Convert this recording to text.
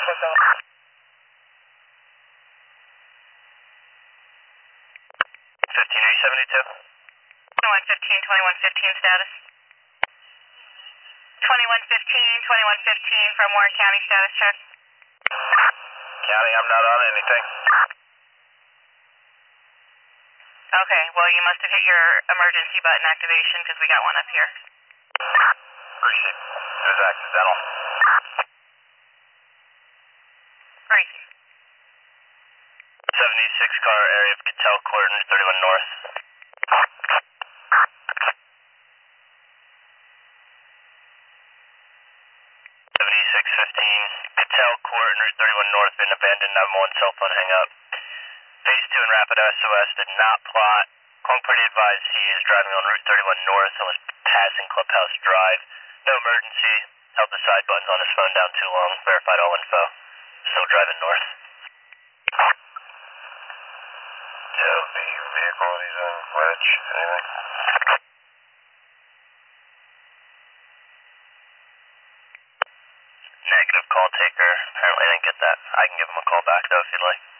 Status. 2115 from Warren County, status check. County, I'm not on anything. Okay, well you must have hit your emergency button activation because we got one up here. Appreciate it. It was accidental. Great. 76 car area of Cattell Court, 31 North. 7615 Cattell Court, 31 North, been abandoned, 911 cell phone hang up. Phase 2 and Rapid SOS did not plot. Long Party advised he is driving on Route 31 North and was passing Clubhouse Drive. No emergency. Held the side buttons on his phone down too long. Verified all info. Still driving north. Tell the vehicle he's in which, anything? Negative, call taker. Apparently I didn't get that. I can give him a call back though if you'd like.